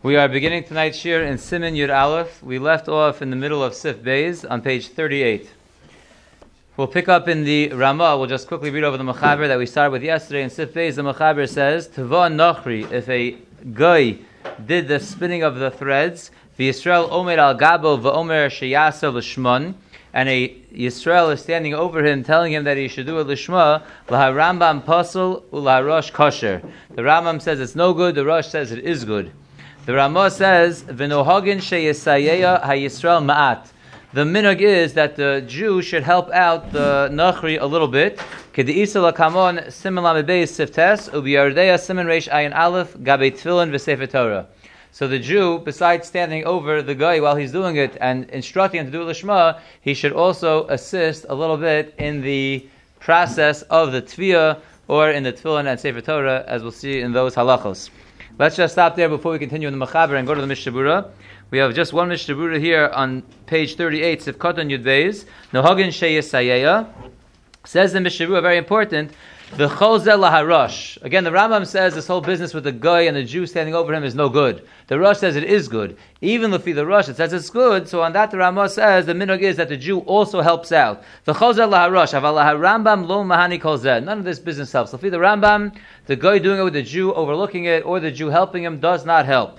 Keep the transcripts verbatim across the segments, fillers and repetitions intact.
We are beginning tonight's shir in Siman Yud Aleph. We left off in the middle of Sif Beis on page thirty-eight. We'll pick up in the Ramah. We'll just quickly read over the Mechaber that we started with yesterday. In Sif Beis, the Mechaber says, Tava Nachri, if a guy did the spinning of the threads, V'Yisrael Omer al Gabo v'Omer Sheyasa l'Shmon, and a Yisrael is standing over him, telling him that he should do a lishma, L'ha Rambam Pasal U'la Rosh Kosher. The Rambam says it's no good, the Rosh says it is good. The Ramah says, V'nohagin sheyesayeya ha-Yisrael ma'at. The minhag is that the Jew should help out the Nachri a little bit. K'de'isa l'kamon siman lamedbeis siftes, u'biyardeya siman reish ayin aleph, gabei tefillin v'sefer Torah. So the Jew, besides standing over the guy while he's doing it and instructing him to do lishma, he should also assist a little bit in the process of the tviyah, or in the tefillin and sefer Torah, as we'll see in those halachos. Let's just stop there before we continue in the Mechaber and go to the Mishnah Berurah. We have just one Mishnah Berurah here on page thirty-eight, Sif Katan Yud Beis. Nohagin sheyesayeya. Says the Mishnah Berurah, very important, the V'chol laharosh. Again, the Rambam says this whole business with the guy and the Jew standing over him is no good. The Rosh says it is good. Even if the Rosh, it says it's good, so on that the Rambam says the minhag is that the Jew also helps out. V'chol laharosh. Aval laharambam lo mahani kol zeh. None of this business helps. So for the Rambam, the guy doing it with the Jew, overlooking it, or the Jew helping him does not help.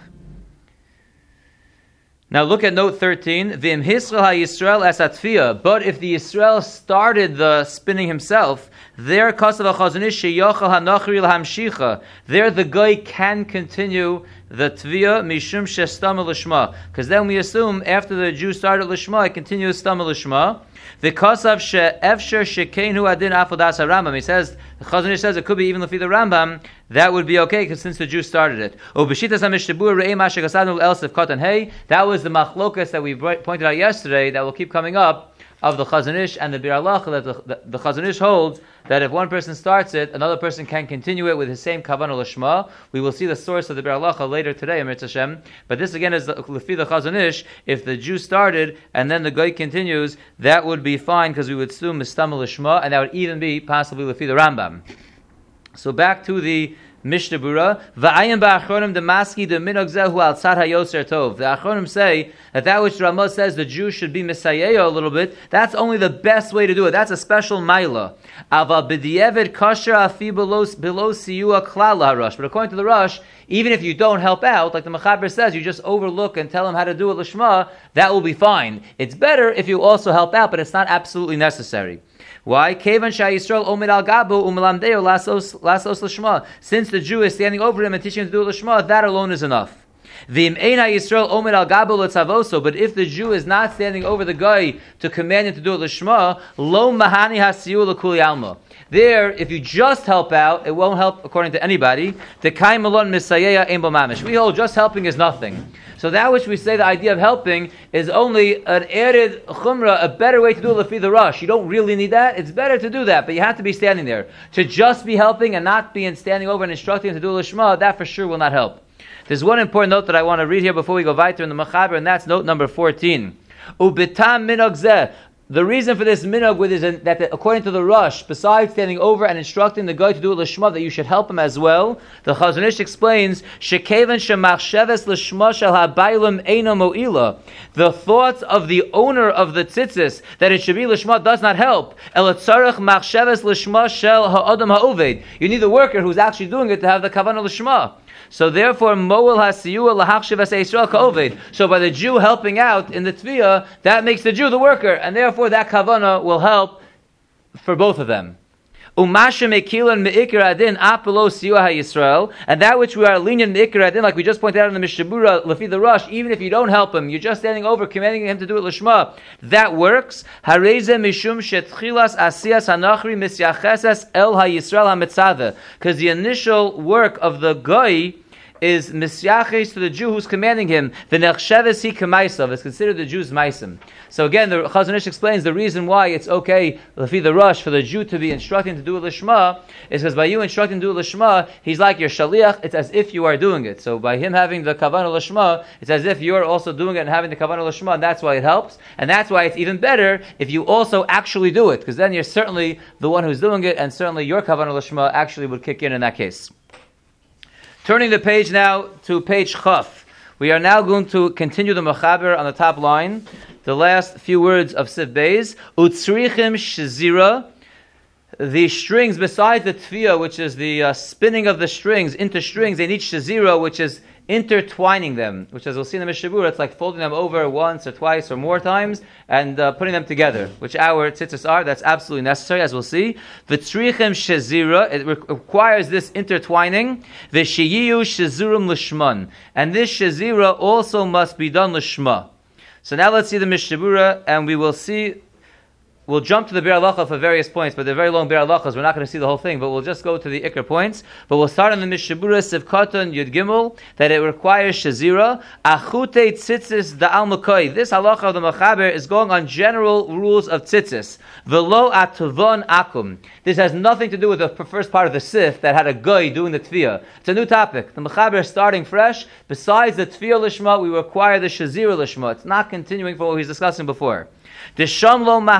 Now look at note thirteen. V'im hisra ha-Yisrael es atfiyah. But if the Yisrael started the spinning himself, there kasav ha-Chazon Ish sheyochel ha-nachri l'hamshicha. There the guy can continue the tviyah mishum shestam l'shma. Because then we assume after the Jew started l'shma, it continues stam l'shma. The kasav she'efsher shekeinu adin afodas ha-Rambam. He says, the Chazon Ish says it could be even l'fi the Rambam. That would be okay, because since the Jew started it. That was the machlokas that we pointed out yesterday that will keep coming up of the Chazon Ish and the Bir Halacha, that the, the, the Chazon Ish holds that if one person starts it, another person can continue it with his same kavanah l'shma. We will see the source of the Bir Halacha later today, Amir Hashem. But this again is l'fi the Chazon Ish. If the Jew started and then the guy continues, that would be fine, because we would assume mistam l'shma, and that would even be possibly l'fi the Rambam. So back to the Mishnah Berurah. V'ayim ba'achronim demaski deminhag zehu al tzad hayoser tov. The Achronim say that that which Ramah says the Jew should be misayeyo a little bit, that's only the best way to do it. That's a special maila. Aval b'di'evet kasher afi below siyua klal harush. But according to the Rosh, even if you don't help out, like the Mechaber says, you just overlook and tell him how to do it l'shma, that will be fine. It's better if you also help out, but it's not absolutely necessary. Why? Kevan sha'Yisrael omed al gabo umelamdeo lasos lasos l'shma. Since the Jew is standing over him and teaching him to do l'shma, that alone is enough. V'im ein ha'Yisrael omed al gabo l'tzavoso. But if the Jew is not standing over the guy to command him to do it l'shma, lo mahani hasiyu l'kuli alma. There, if you just help out, it won't help according to anybody. The kai malon misayeya ein bo mamish. We hold just helping is nothing. So that which we say the idea of helping is only an added chumrah, a better way to do lefi the rush. You don't really need that. It's better to do that, but you have to be standing there. To just be helping and not be standing over and instructing to do lishma, that for sure will not help. There's one important note that I want to read here before we go weiter in the Mechaber, and that's note number fourteen. Ubitam minhag zeh. The reason for this minhag with is that according to the Rosh, besides standing over and instructing the guy to do it l'shma, that you should help him as well. The Chazon Ish explains, shekevan shemachsheves l'shma shel habaylim eino mo'ila. The thoughts of the owner of the tzitzis that it should be l'shma does not help. El tzarech machsheves l'shma shel ha'adam ha'oved. You need the worker who's actually doing it to have the kavanah l'shma. So therefore, moel hasiyua lahachshiv as Yisrael ka'oved. So by the Jew helping out in the tviyah, that makes the Jew the worker, and therefore that kavanah will help for both of them. Umasha mekilan meikar adin apelo siyua ha'Yisrael, and that which we are lenient meikar adin, like we just pointed out in the Mishnah Berurah, lefi the Rosh, even if you don't help him, you're just standing over, commanding him to do it l'shma, that works. Hareze mishum shetchilas asiyas hanachri misyacheses el ha'Yisrael ha'metzadeh, because the initial work of the guy is misyaches to the Jew who's commanding him. The nechsheves he k'maisav is considered the Jew's maisim. So again, the Chazon Ish explains the reason why it's okay, lefi the Rosh, for the Jew to be instructing to do it l'shma is because by you instructing to do it l'shma, he's like your shaliach. It's as if you are doing it. So by him having the kavanah l'shma, it's as if you're also doing it and having the kavanah l'shma, and that's why it helps. And that's why it's even better if you also actually do it, because then you're certainly the one who's doing it, and certainly your kavanah l'shma actually would kick in in that case. Turning the page now to page Chaf. We are now going to continue the Mechaber on the top line, the last few words of Sif Beis. Utzrichim shezira, the strings besides the tfiyah, which is the uh, spinning of the strings into strings, they need shezira, which is intertwining them, which, as we'll see in the Mishabura, it's like folding them over once or twice or more times and uh, putting them together, which our tzitzis are. That's absolutely necessary, as we'll see. V'tzrichem shezira, it re- requires this intertwining. V'sheyiyu shezurim l'shman, and this shezira also must be done l'shma. So now let's see the Mishabura, and we will see. We'll jump to the Bir Halacha for various points, but they're very long Bir Halachas. We're not going to see the whole thing, but we'll just go to the Iker points. But we'll start on the Mishabura Sivkatan Yud Gimel, that it requires Shazira. Achute Tzitzis Da'al Makoi. This Halacha of the Mechaber is going on general rules of Tzitzis. Velo Atuvon Akum. This has nothing to do with the first part of the Sif that had a Goy doing the Tfiyah. It's a new topic. The Mechaber is starting fresh. Besides the Tfiyah Lishma, we require the Shazira Lishma. It's not continuing from what he was discussing before. Because according to the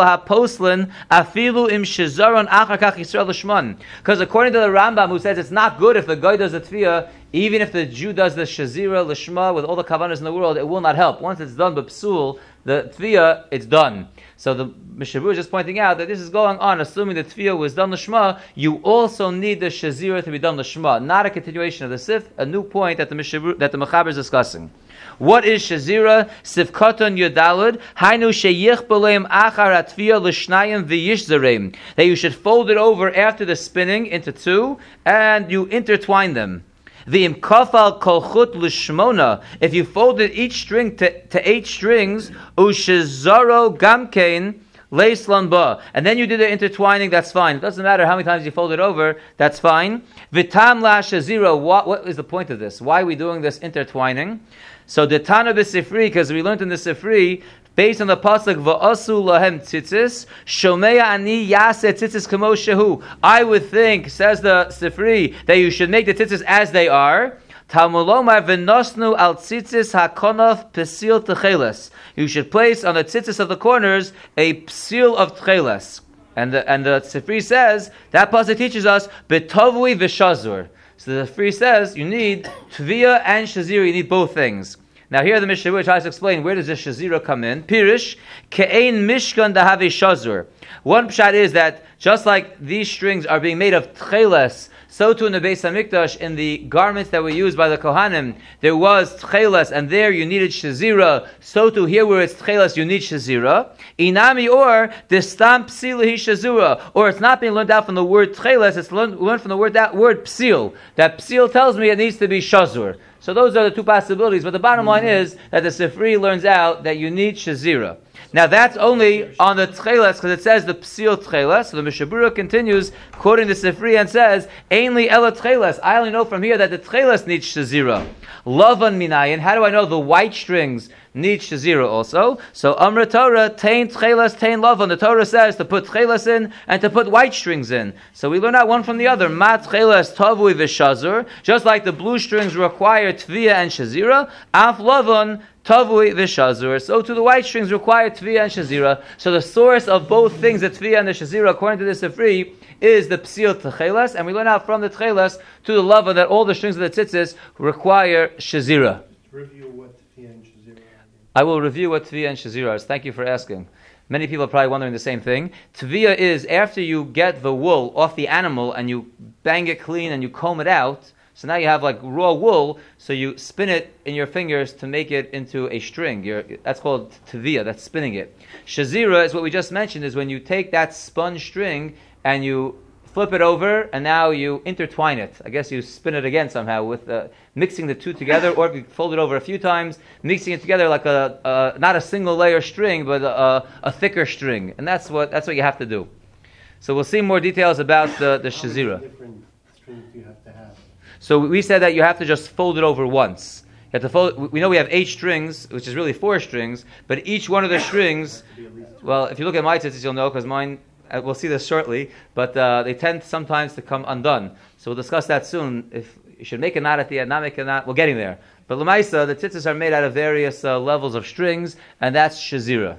Rambam, who says it's not good if the guy does the tefillah, even if the Jew does the shazira l'shma with all the kavanas in the world, it will not help. Once it's done b'psul, the tefillah, it's done. So the Mishabur is just pointing out that this is going on, assuming the tefillah was done l'shma, you also need the shazira to be done l'shma, not a continuation of the sif, a new point that the Mishabur, that the Mechaber is discussing. What is shazira? Sifkaton yodalud hainu sheyich b'leim achar atfiyah l'shnayim v'yishzareim. That you should fold it over after the spinning into two, and you intertwine them. V'im kafal kolchut l'shmona. If you folded each string to, to eight strings, ushezaro gamkein leislan ba, and then you did the intertwining, that's fine. It doesn't matter how many times you fold it over, that's fine. V'tam la shazira. What, what is the point of this? Why are we doing this intertwining? So the Tana b'Sifri, because we learned in the Sifri, based on the pasuk va'asu lahem tzitzis, shomea ani yaseh tzitzis kamo shehu. I would think, says the Sifri, that you should make the tzitzis as they are. Talmulomar v'nosnu al tzitzis hakonof psil techeles. You should place on the tzitzis of the corners a psil of techeles. And the and the Sifri says that pasuk teaches us betovui v'shazur. So the Sifri says you need tviyah and shazira. You need both things. Now here the Mishnah tries to explain where does the shazira come in. Pirish ke'ein mishkan dahave shazur. One pshat is that just like these strings are being made of tcheles, so too in the Beis Hamikdash, in the garments that were used by the Kohanim, there was tcheles, and there you needed shazira. So too here where it's tcheles, you need shazira. Inami or destam psilahi shazura, or it's not being learned out from the word tcheles, it's learned, learned from the word that word psil. That psil tells me it needs to be shazur. So those are the two possibilities, but the bottom line is that the Sifri learns out that you need shazira. Now that's only on the tcheles, because it says the psil tcheles. So the Mishabura continues quoting the Sifri and says, "Ainli ela tcheles." I only know from here that the tcheles needs shazira. Lavan minayin. How do I know the white strings need shazira also? So Amra Torah tain tcheles tain lavan. The Torah says to put tcheles in and to put white strings in. So we learn out one from the other. Ma tcheles tavui v'shazur. Just like the blue strings require tviyah and shazira, af lavan tavui v'shazur. So to the white strings require tviyah and shazira. So the source of both things, the tviyah and the shazira, according to the Sifri, is the psil tcheles, and we learn out from the tcheles to the lava that all the strings of the tzitzis require shazira. Review what tviyah and shazira are. I will review what tviyah and shazira is. Thank you for asking. Many people are probably wondering the same thing. Tviyah is after you get the wool off the animal and you bang it clean and you comb it out. So now you have like raw wool, so you spin it in your fingers to make it into a string. You're, that's called tviyah, that's spinning it. Shazira is what we just mentioned, is when you take that spun string and you flip it over, and now you intertwine it. I guess you spin it again somehow with uh, mixing the two together, or you fold it over a few times, mixing it together like a, a not a single layer string, but a, a thicker string. And that's what that's what you have to do. So we'll see more details about the, the shazira. How many different strings do you have to have? So we said that you have to just fold it over once. You have to fold. We know we have eight strings, which is really four strings, but each one of the strings, well, if you look at my tzitzis, you'll know, because mine, we'll see this shortly, but uh, they tend sometimes to come undone. So we'll discuss that soon. If you should make a knot at the end, not make a knot, we're getting there. But l'maisa, the tzitzis are made out of various uh, levels of strings, and that's shazira.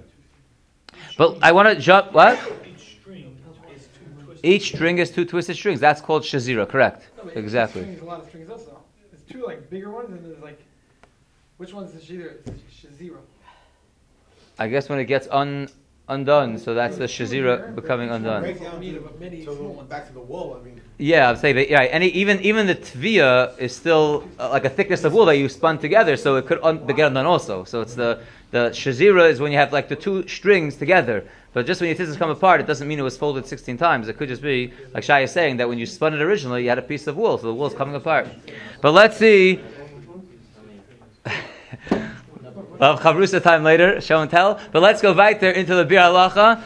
But I want to jump, what? Each string is two twisted strings. That's called shazira, correct? No, exactly. There's a lot of strings also. There's two like bigger ones, and there's like Which one's the shazira? Shazira. I guess when it gets un undone, so that's the shazira becoming undone. Break down to, so back to the wool, I mean. Yeah, I'm saying that. Yeah, and even even the tvia is still uh, like a thickness of wool that you spun together, so it could un- get undone also. So it's the the shazira is when you have like the two strings together. But just when your tzitzis come apart, it doesn't mean it was folded sixteen times. It could just be, like Shai is saying, that when you spun it originally, you had a piece of wool, so the wool is coming apart. But let's see. We'll have chavrusa time later, show and tell. But let's go right there into the Bir Halacha.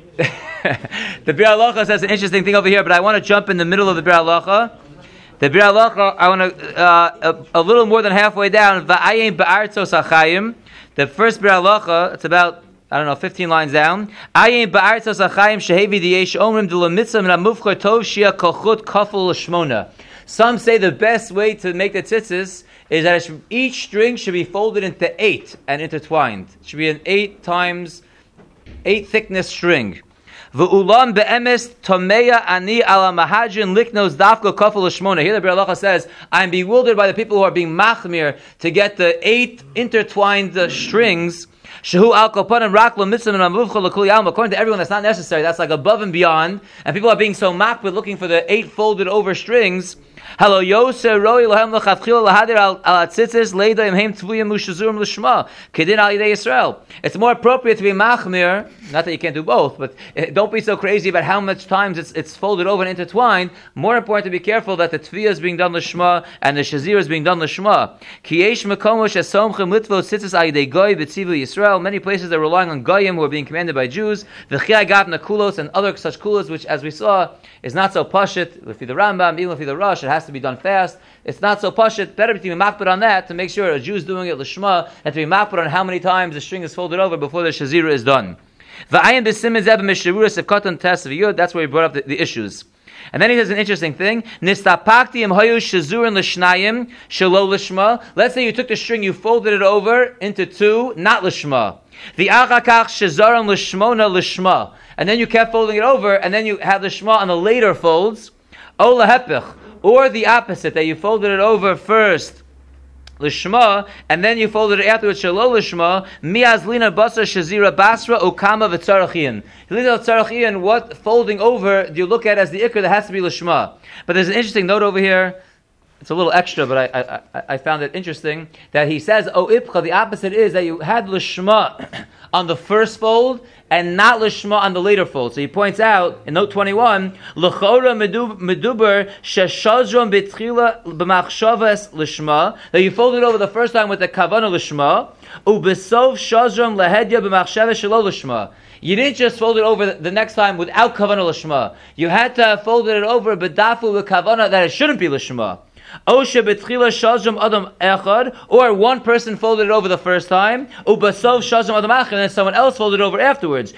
The Bir Halacha says an interesting thing over here, but I want to jump in the middle of the Bir Halacha. The Bir Halacha, I want to, uh, a, a little more than halfway down, Va'ayim ba'artzos hachayim. The first Bir Halacha, it's about, I don't know, fifteen lines down. Ayim ba'artzos hachayim shehevi diyesh omrim de lemitzah min ha'mufchar tov shia kochut kafel l'shmona. Some say the best way to make the tzitzis is that it should, each string should be folded into eight and intertwined. It should be an eight times, eight thickness string. V'ulam be'emes tomeya ani ala mahadrin liknos dafka kafel l'shmona. Here the Bir Halacha says, I'm bewildered by the people who are being machmir to get the eight intertwined uh, strings. Shehu al kopanim rak l'mitzvah min ha'muvcha l'kul yalma. According to everyone, that's not necessary. That's like above and beyond. And people are being so makbid looking for the eight folded over strings. Hello, Yoser roi lahem l'chatchila lahadir al atzitzis leida imheim tvuyim ushazurim l'shma kedin al yidei Yisrael. It's more appropriate to be machmir. Not that you can't do both, but don't be so crazy about how much times it's it's folded over and intertwined. More important to be careful that the tviyah is being done l'shma and the shazir is being done l'shma. Ki yesh mekomo shesomchem litvos tzitzis al yidei goy b'tzivu Yisrael. Many places they're relying on goyim who are being commanded by Jews. V'chiyah gavna kulos and other such kulos, which, as we saw, is not so pashit. If you're the Rambam, even if you're the Rosh, it has to be done fast. It's not so pashit. Better to be makbid on that to make sure a Jew is doing it l'shma, and to be makbid on how many times the string is folded over before the shazira is done. V'ayim b'simin zeh b'mishavuras if katan tes v'yud. That's where he brought up the, the issues. And then he says an interesting thing. Nistapakti im hayu shazurin l'shnayim shelo l'shma. Let's say you took the string, you folded it over into two, not l'shma. The achakach shazarim l'shmona l'shma. And then you kept folding it over, and then you have the shma on the later folds. O lahepich. Or the opposite, that you folded it over first, l'shma, and then you folded it afterwards, shelo l'shma, miaz lina basar shazira basra okama v'tzarachian. Lina v'tzarachian, what folding over do you look at as the ikr that has to be l'shma? But there's an interesting note over here. It's a little extra, but I I, I found it interesting, that he says, O ipcha, the opposite is that you had l'shma on the first fold, and not l'shma on the later fold. So he points out in note twenty-one, l'chora meduber sheshazron b'tchila b'machshavas l'shma, that you folded over the first time with the kavana l'shma, u'besov shazron lehedya b'machshavas shelo l'shma. You didn't just fold it over the next time without kavana l'shma. You had to have folded it over b'dafu with kavana that it shouldn't be l'shma. Or one person folded it over the first time, and then someone else folded it over afterwards.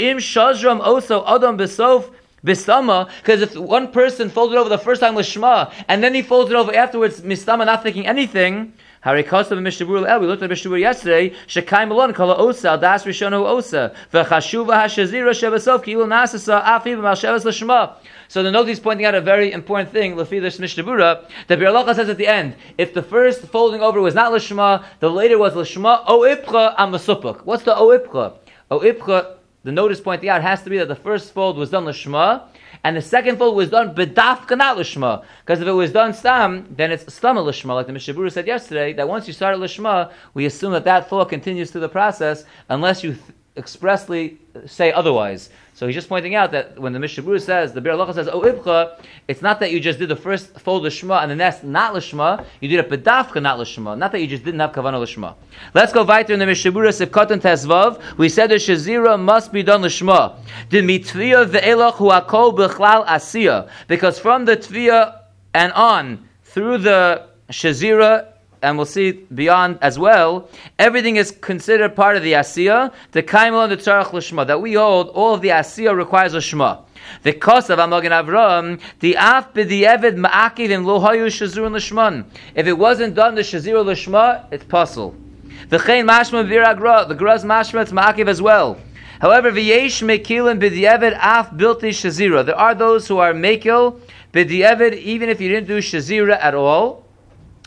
Because if one person folded over the first time l'shma, and then he folded it over afterwards, mistama, not thinking anything. We looked at Mishnah yesterday. Shekaim alon kala osa das rishonu osa v'chashuva hashazira shebasov ki'il nasasa afi b'malshavas l'shma. So the note he's pointing out a very important thing. Lefi this Mishnah Berurah, the Bir Halacha says at the end, if the first folding over was not l'shma, the later was l'shma. O ipcha am masupuk. What's the o ipcha? O ipcha. The note is pointing out has to be that the first fold was done l'shma, and the second fold was done b'dafka not l'shma. Because if it was done stam, then it's stama l'shma, like the Mishnah Berurah said yesterday, that once you start l'shma, we assume that that thought continues through the process, unless you th- expressly say otherwise. So he's just pointing out that when the Mishnah Berurah says, the Bir Halacha says, O ibcha, it's not that you just did the first fold l'shma and the next not l'shma, you did it b'dafka not l'shma, not that you just didn't have kavanah l'shma. Let's go weiter in the Mishnah Berurah Sif Katan Tezvav. We said the shazira must be done l'shma. The mitviyah ve'elach hu akol b'chlal asiyah. Because from the tviyah and on, through the shazira, and we'll see beyond as well, everything is considered part of the asiyah, the kaimel and the tzarach l'shma, that we hold all of the asiyah requires l'shma. The kosav amagen Avram, the af b'di'evid ma'akiv im lo hayu shazur l'shman. If it wasn't done the shazir l'shma, it's puzzle. The chein mashma v'iragra, the graz mashma, it's ma'akiv as well. However, v'yesh mekilim b'di'evid af bilti shazira. There are those who are mekil b'di'evid even if you didn't do shazira at all.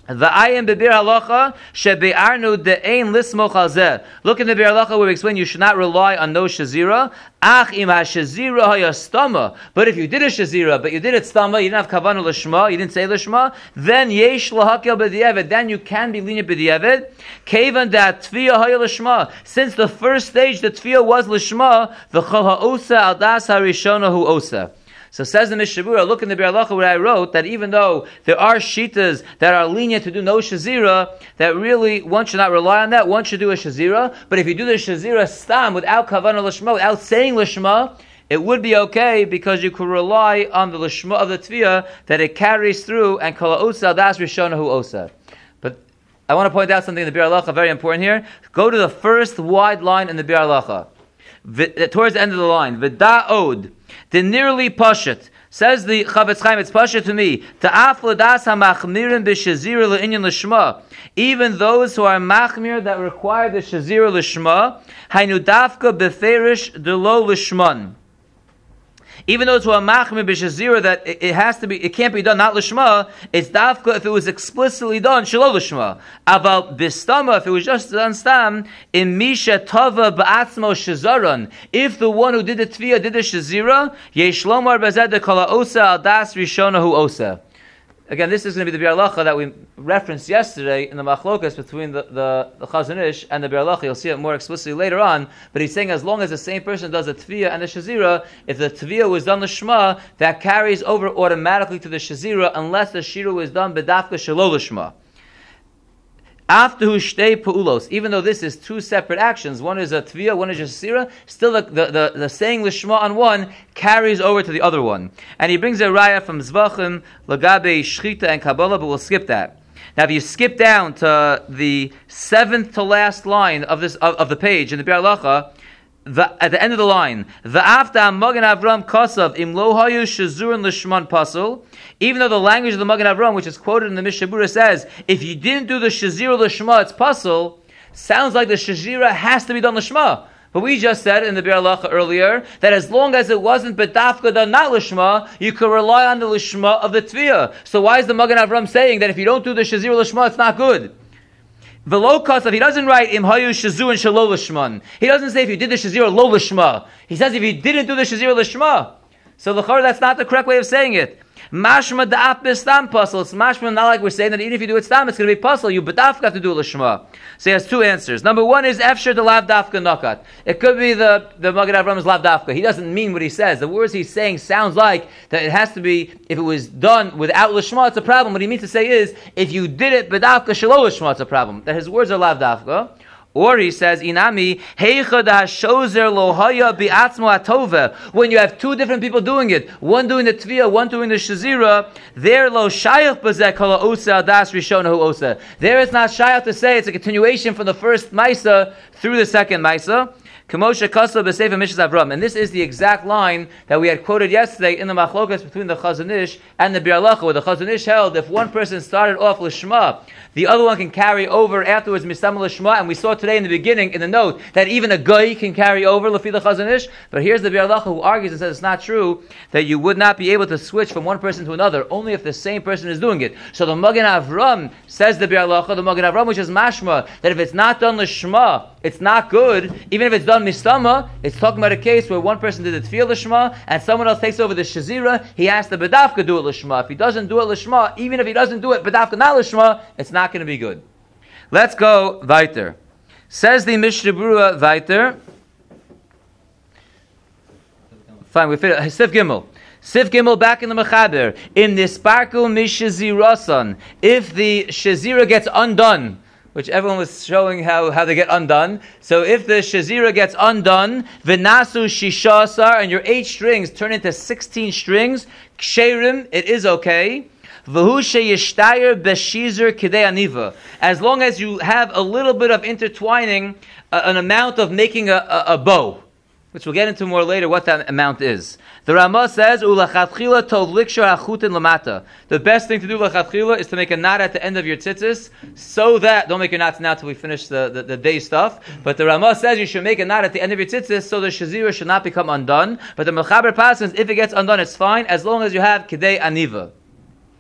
The ayim bebir halacha shebe'arnu de'ein lismoch al zeh. Look in the bir halacha where we explain you should not rely on no shazira. Ach im ha-shazira hayastama. But if you did a shazira, but you did it stama, you didn't have kavanu l'shma, you didn't say l'shma, then yesh lahakel b'di'evet. Then you can be lenient b'di'evet. Kevan that tfiya haya l'shma. Since the first stage the tfiya was l'shma, the chol ha'osa al das harishona hu osa. So says the Mishnah Berurah, look in the Bir Halacha where I wrote that even though there are shitas that are lenient to do no shazira, that really one should not rely on that. One should do a shazira. But if you do the shazira stam without kavanah l'shma, without saying l'shma, it would be okay because you could rely on the l'shma of the tviya that it carries through and kol ha'osa das rishona hu osa. But I want to point out something in the Bir Halacha very important here. Go to the first wide line in the Bir Halacha. V- towards the end of the line. V'da od. The nearly pashut. Says the Chavetz Chaim, it's pashut to me. Ta'af l'das ha'machmirin b'shazira l'inyan l'shma. Even those who are machmir that require the shazira l'shma, hainu dafka b'ferish d'lo l'shman. Even those who are machmir b'shazira that it, it has to be, it can't be done not l'shma. It's dafka if it was explicitly done shelo l'shma. Aval b'stama if it was just done stam in misha tava ba'atzmo shazaron. If the one who did the tviya did the shazira, yesh lomar b'zed dekala osa al das rishona hu osa. Again, this is going to be the Bir Halacha that we referenced yesterday in the machlokas between the, the, the Chazon Ish and the Bir Halacha. You'll see it more explicitly later on. But he's saying as long as the same person does the Tviyah and the Shazira, if the Tviyah was done the Shema, that carries over automatically to the Shazira unless the Shira was done B'dafka Shelo L'Shma. After shtei pu'ulos, even though this is two separate actions, one is a tviyah, one is a shasira, still the, the, the, the saying l'shma on one carries over to the other one. And he brings a raya from Zvachim, Lagabe, Shchita, and Kabbalah, but we'll skip that. Now if you skip down to the seventh to last line of this of, of the page in the Bir Halacha, The, at the end of the line, the after Magen Avram Kosav im lo hayu shazurin l'shman pasul. Even though the language of the Magen Avram, which is quoted in the Mishnah Berurah, says if you didn't do the shazir l'shma, it's pasul. Sounds like the shazira has to be done l'shma. But we just said in the Bir Halacha earlier that as long as it wasn't bedafka done not l'shma, you could rely on the l'shma of the tviyah. So why is the Magen Avram saying that if you don't do the shazir l'shma, it's not good? V'lo kasav, he doesn't write im hayu shazu and shelo l'shman. He doesn't say if you did the shazir lo l'shma. He says if you didn't do the shazir l'shma. So l'chor, that's not the correct way of saying it. Mashma da'af b'stam puzzle. It's mashma not like we're saying that even if you do it stam, it's going to be puzzle. You bedafka have to do it l'shma. So he has two answers. Number one is efshar de lav dafka nakat. It could be the the Magen Avram's lav dafka. He doesn't mean what he says. The words he's saying sounds like that it has to be, if it was done without l'shma, it's a problem. What he means to say is, if you did it bedafka shelo l'shma, it's a problem. That his words are lav dafka. Or he says, Inami, heicha da shozer lohaya bi'atzmo atova. When you have two different people doing it, one doing the tviyah, one doing the shazira, there lo shayach bazeh kol osa das rishona hu osa. There it's not shayach to say it's a continuation from the first maisa through the second maisa. Kamosha Kasa B'Sefer Mishas Avram. And this is the exact line that we had quoted yesterday in the machlokas between the Chazon Ish and the Bir Halacha, where the Chazon Ish held if one person started off l'shma, the other one can carry over afterwards mistam l'shma. And we saw today in the beginning in the note that even a goy can carry over l'fi the Chazon Ish. But here's the Bir Halacha who argues and says it's not true that you would not be able to switch from one person to another only if the same person is doing it. So the Magen Avram says the Bir Halacha, the Magen Avram which is mashma, that if it's not done l'shma, it's not good, even if it's done mistama. It's talking about a case where one person did the tefillah l'shma and someone else takes over the shazira. He has to bedafka do it l'shma. If he doesn't do it l'shma, even if he doesn't do it bedafka not l'shma, it's not going to be good. Let's go weiter. Says the Mishnah Berurah weiter. Fine, we fit Sif Gimel. Sif Gimel back in the Mechaber. In this sparkle mishazirasan, if the shazira gets undone, which everyone was showing how, how they get undone. So if the shazira gets undone, v'nasu shishasar, and your eight strings turn into sixteen strings, ksherim, it is okay. V'hu sheyishtayer b'shizur kidei aniva. As long as you have a little bit of intertwining, uh, an amount of making a, a, a bow, which we'll get into more later what that amount is. The Ramah says, "Ulachatchila tov likshar achutin lamata." The best thing to do lachatchila is to make a knot at the end of your tzitzis, so that don't make your knots now till we finish the, the, the day stuff. But the Ramah says you should make a knot at the end of your tzitzis, so the shazira should not become undone. But the Mechaber passes, if it gets undone, it's fine as long as you have kidei aniva.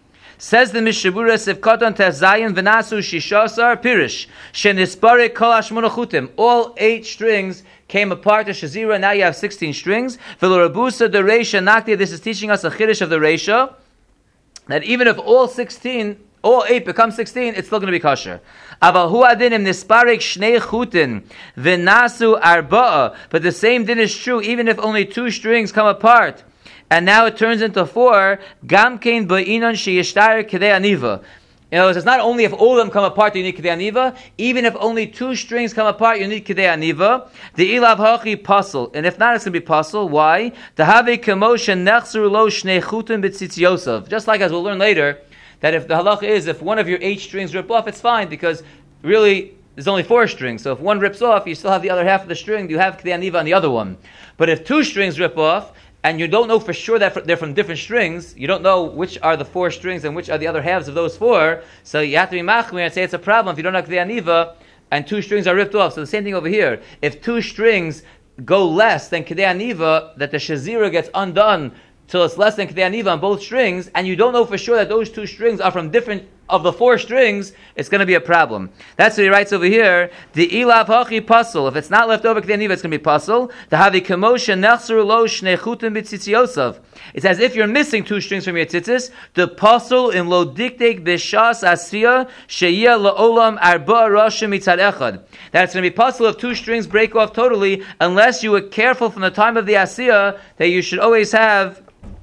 Says the Mishabura, Sivkoton Tezayin V'nasu Shishasar Pirish Shenispare Kol Hashmona Chutim. All eight strings came apart to Shazira. Now you have sixteen strings. V'lorabusa the Reisha Nakti. This is teaching us a chiddush of the Reisha, that even if all sixteen, all eight become sixteen, it's still going to be kosher. Aval hu adinim nisparek shnei chutin v'nasu arba'a. But the same din is true even if only two strings come apart, and now it turns into four. Gam kein ba'inon sheyishtar kedei aniva. In other words, it's not only if all of them come apart you need kedei aniva. Even if only two strings come apart, you need kedei aniva. The ilav hachi pasul, and if not, it's going to be pasul. Why? The have kamoshen nechzru lo shnei chutin b'tzitz Yosef. Just like as we'll learn later, that if the halacha is if one of your eight strings rip off, it's fine because really there's only four strings. So if one rips off, you still have the other half of the string. You have kedei aniva on the other one. But if two strings rip off, and you don't know for sure that they're from different strings, you don't know which are the four strings and which are the other halves of those four, so you have to be machmir and say it's a problem if you don't have kedei aniva and two strings are ripped off. So the same thing over here. If two strings go less than kedei aniva, that the shazira gets undone till it's less than kedei aniva on both strings, and you don't know for sure that those two strings are from different of the four strings, it's going to be a problem. That's what he writes over here. The ilav hachi pasul. If it's not left over kedei aniva, it's going to be pasul. The havi kamosha nechzru lo shnei chutim b'tzitz Yosef. It's as if you're missing two strings from your tzitzis. The pasul in lo diktek b'shas asriya sheyia laolam arba rashim mitzad echad. That it's going to be pasul if two strings break off totally, unless you were careful from the time of the asiyah that you should always have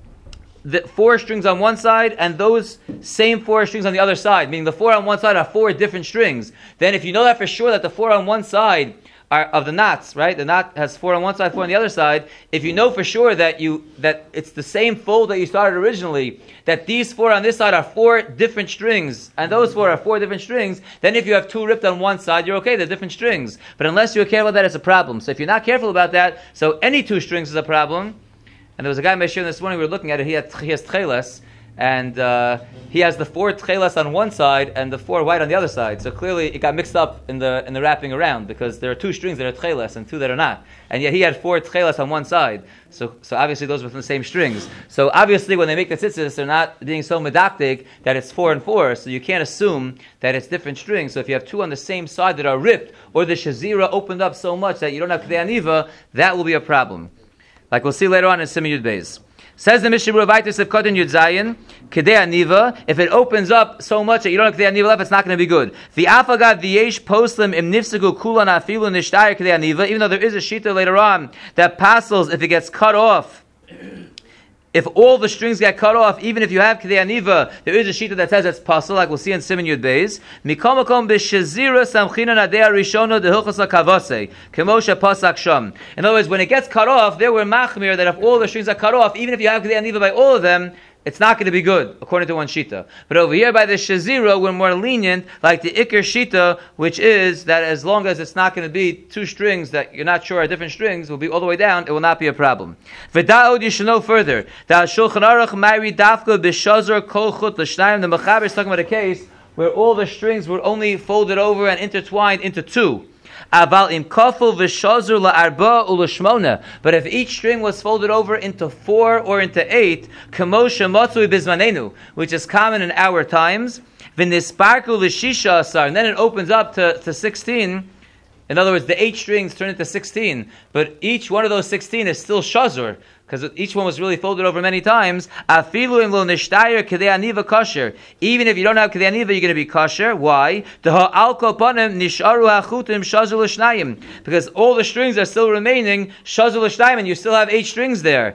the four strings on one side and those same four strings on the other side, meaning the four on one side are four different strings. Then if you know that for sure that the four on one side are of the knots, right? The knot has four on one side, four on the other side. If you know for sure that you that it's the same fold that you started originally, that these four on this side are four different strings and those four are four different strings, then if you have two ripped on one side, you're okay, they're different strings. But unless you're careful about that, it's a problem. So if you're not careful about that, so any two strings is a problem. And there was a guy in Meshir this morning, we were looking at it, he, had, he has tcheles, and uh, he has the four tcheles on one side and the four white on the other side. So clearly it got mixed up in the in the wrapping around, because there are two strings that are tcheles and two that are not. And yet he had four tcheles on one side. So so obviously those were from the same strings. So obviously when they make the tzitzis, they're not being so medactic that it's four and four. So you can't assume that it's different strings. So if you have two on the same side that are ripped, or the shazira opened up so much that you don't have kedei aniva, that will be a problem. Like we'll see later on in Siman Yud Beis. Says the Mishabura Vaitis of Koden Yud Zayin, kedei aniva, if it opens up so much that you don't have kedei aniva left, it's not going to be good. The afagad v'yesh poslim im nifsegu kulan afilu nishtayir kedei aniva, even though there is a shita later on that passes if it gets cut off. If all the strings get cut off, even if you have kedei aniva, there is a shita that says it's pasul, like we'll see in Siman Yud Beis. Mikom makom b'shazira samchina nadei rishona dehilchos hakavase kemosha pasak sham. In other words, when it gets cut off, there were machmir that if all the strings are cut off, even if you have kedei aniva by all of them, it's not going to be good, according to one shita. But over here by the shazira, we're more lenient, like the ikar shita, which is that as long as it's not going to be two strings that you're not sure are different strings, will be all the way down, it will not be a problem. V'da'od, you should know further, that Shulchan Aruch Ma'iri Dafka b'shazar kol chut l'shnayim, the Mechaber is talking about a case where all the strings were only folded over and intertwined into two. Aval im kafel v'shazur la'arba u'l'shmona. But if each string was folded over into four or into eight, kamosha matzui bizmanenu, which is common in our times, v'nisparku l'shisha asar, and then it opens up to, to sixteen. In other words, the eight strings turn into sixteen, but each one of those sixteen is still shazur, because each one was really folded over many times. Afilu im lo nishtayir kedei aniva kosher. Even if you don't have kedei aniva, you're going to be kosher. Why? Al kol panim nisharu hachutim shazur l'shnayim. Because all the strings are still remaining shazur l'shnayim, and you still have eight strings there.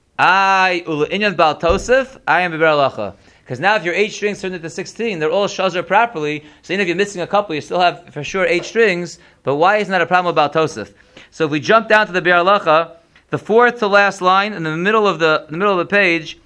I ulu inyan bal tosef. I am beber halacha. Because now if your eight strings turned into sixteen, they're all shazur properly. So even if you're missing a couple, you still have for sure eight strings. But why isn't that a problem about tosef? So if we jump down to the beber halacha, the fourth to last line in the middle of the, the middle of the page,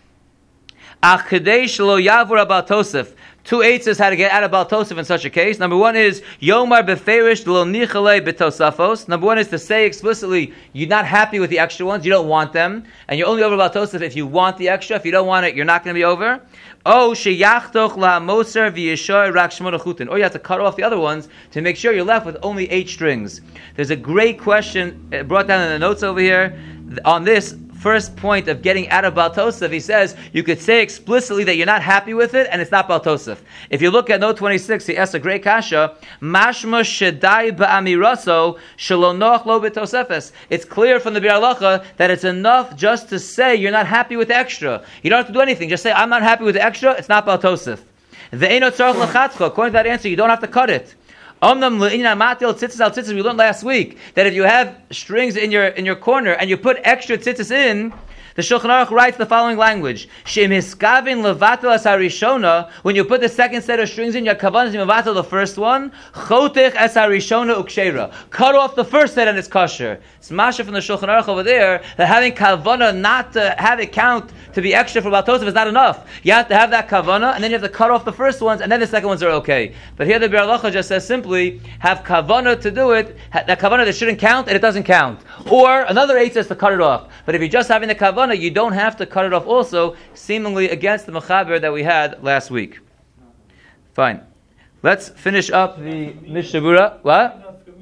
Ach kedei shelo yavur abal tosef. Two eights how to get out of Baal Tosef in such a case. Number one is Yomar beferish lo nichale betosafos. Number one is to say explicitly you're not happy with the extra ones, you don't want them, and you're only over Baal Tosef if you want the extra. If you don't want it, you're not going to be over. Oh sheyachtoch la moser v'yeshar rak shmona chutin. Or you have to cut off the other ones to make sure you're left with only eight strings. There's a great question brought down in the notes over here on this first point of getting out of Baal Tosef, he says you could say explicitly that you're not happy with it, and it's not Baal Tosef. If you look at note twenty-six, he asks a great kasha. Mashma shedai ba'amiraso shelo noach lo b'tosefes. It's clear from the Bir Halacha that it's enough just to say you're not happy with the extra. You don't have to do anything. Just say I'm not happy with the extra. It's not Baal Tosef. Ve'eno tzarich l'chatcha. According to that answer, you don't have to cut it. Omnam le'inyan matil tzitzis al tzitzis. We learned last week that if you have strings in your in your corner and you put extra tzitzis in, the Shulchan Aruch writes the following language: Shem hiskavin levatel as harishona. When you put the second set of strings in, your kavanah is levatel the first one. Chotech as harishona ukshera. Cut off the first set and it's kosher. It's masha from the Shulchan Aruch over there that having kavanah not to have it count to be extra for Baal Tosef is not enough. You have to have that kavanah, and then you have to cut off the first ones, and then the second ones are okay. But here the Bir Halacha just says simply, have kavanah to do it, that kavanah that shouldn't count, and it doesn't count. Or another eight says to cut it off. But if you're just having the kavanah, you don't have to cut it off also, seemingly against the mechaber that we had last week. Fine. Let's finish up the Mishnah Berurah. What?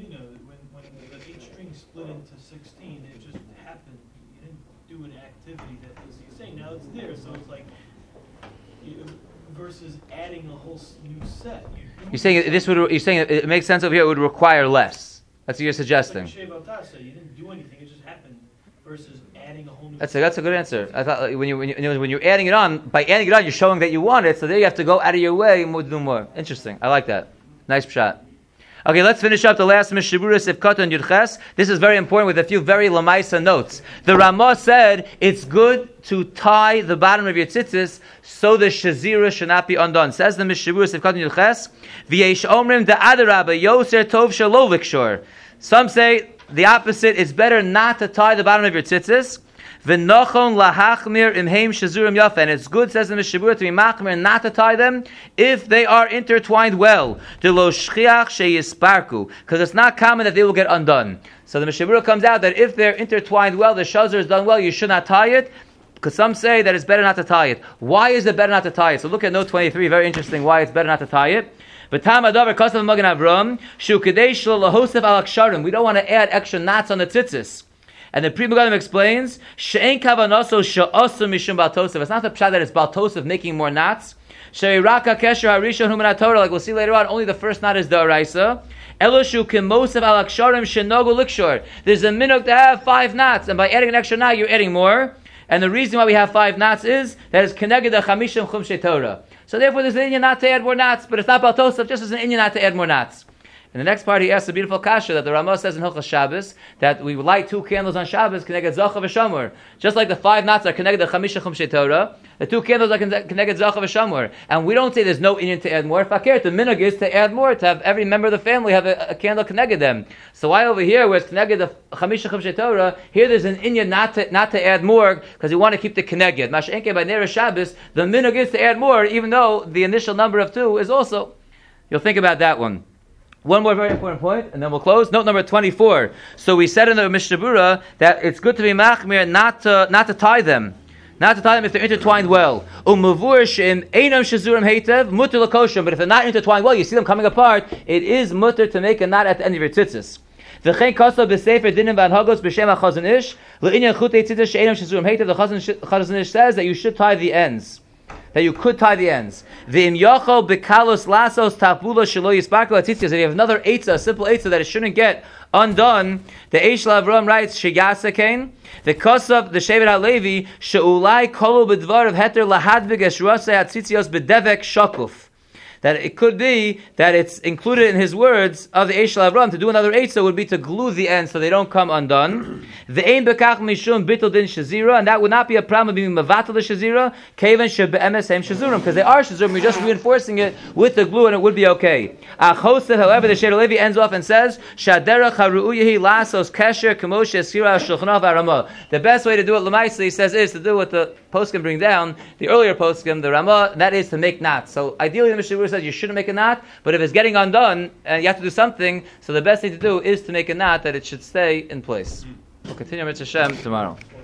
Versus adding a whole new set. You're saying this would. You're saying it makes sense over here. It would require less. That's what you're suggesting. Like you didn't do anything; it just happened. Versus adding a whole new. That's a, that's a good answer. I thought like, when you when you when you're adding it on, by adding it on, you're showing that you want it. So there you have to go out of your way and do more. Interesting. I like that. Nice shot. Okay, let's finish up the last Mishnah Berurah Sifkat and Yudches. This is very important with a few very lamaisa notes. The Ramah said it's good to tie the bottom of your tzitzis so the shazira should not be undone. Says the Mishnah Berurah Sifkat and Yudches, V'yesh omrim da'adarabba yoser tov shelo likshor. Some say the opposite. It's better not to tie the bottom of your tzitzis. V'nochon lahachmir imheim shazurim yafa. And it's good, says the Mishnah Berurah, to be machmir, not to tie them if they are intertwined well. De lo shchiach sheyisparku. Because it's not common that they will get undone. So the Mishnah Berurah comes out that if they're intertwined well, the shazur is done well, you should not tie it. Because some say that it's better not to tie it. Why is it better not to tie it? So look at note twenty-three, very interesting why it's better not to tie it. But Tam Adavar Kosav Magen Avram, Shu Kadesh Lahosef Al Aksharim. We don't want to add extra knots on the tzitzis. And the Pri Megadim explains, She'en kavanoso she'osu mishum Baal Tosef. It's not the pshat that it's Baal Tosef making more knots. She'iraka kesher harishon hu min Torah. Like we'll see later on, only the first knot is the Araisa. Eloshu kimosav al aksharim shenogu likshor. There's a minhag to have five knots, and by adding an extra knot, you're adding more. And the reason why we have five knots is that it's keneged the chamishim chumshei Torah. So therefore, there's an inyan not to add more knots, but it's not Baal Tosef, just as an inyan not to add more knots. In the next part, he asks a beautiful kasha that the Ramah says in Hilchos Shabbos that we light two candles on Shabbos, Keneged Zacha v'Shamur. Just like the five knots are Keneged the Chamisha Chumshei Torah, the two candles are Keneged Zacha v'Shamur. And we don't say there's no inyan to add more. Fakir, the minhag is to add more, to have every member of the family have a, a candle Keneged them. So why over here, where it's Keneged the Chamisha Chumshei Torah, here there's an inyan not to, not to add more, because we want to keep the Keneged. Masha'enke by Nera Shabbos, the minhag is to add more, even though the initial number of two is also. You'll think about that one. One more very important point, and then we'll close. Note number twenty-four. So we said in the Mishnah Berurah that it's good to be machmir, not to not to tie them, not to tie them if they're intertwined well. Umavur she'im einam shazurim heitev mutter l'koshem. But if they're not intertwined well, you see them coming apart. It is mutter to make a knot at the end of your tzitzis. V'chein kaso b'sefer dinim v'anhagos b'shem ha'chazon ish l'inyan chutei tzitzis she'einam shazurim heitev. The chazon ish says that you should tie the ends. That you could tie the ends. V'im yochol bekalos lasos tapula shelo yisparku atzitzis. And you have another eitzah, a simple eitzah that it shouldn't get undone. The Eish Lavram writes sheyasa kain. The kosav the Shevet HaLevi sheulai kolu b'dvar of heter lahadvig eshrasei atzitzios b'devek shakuf. That it could be that it's included in his words of the Eish Lavram to do another eitzah would be to glue the ends so they don't come undone. The ein bekach mishum bitul din shazira, and that would not be a problem of being mavatal the shazira. Kaven shebe'emes hem shazurim, because they are shazurim. You're just reinforcing it with the glue, and it would be okay. Achosed, however, the Shevet HaLevi ends off and says shaderach haru'uyehi lasos kesher k'moshe esira shulchanav aramah. The best way to do it, Lamaisa, he says, is to do what the poskim bring down, the earlier poskim, the Ramah, that is to make knots. So ideally, the Mishnah Berurah says you shouldn't make a knot, but if it's getting undone and you have to do something, so the best thing to do is to make a knot that it should stay in place. We'll continue Mitzvah Hashem tomorrow.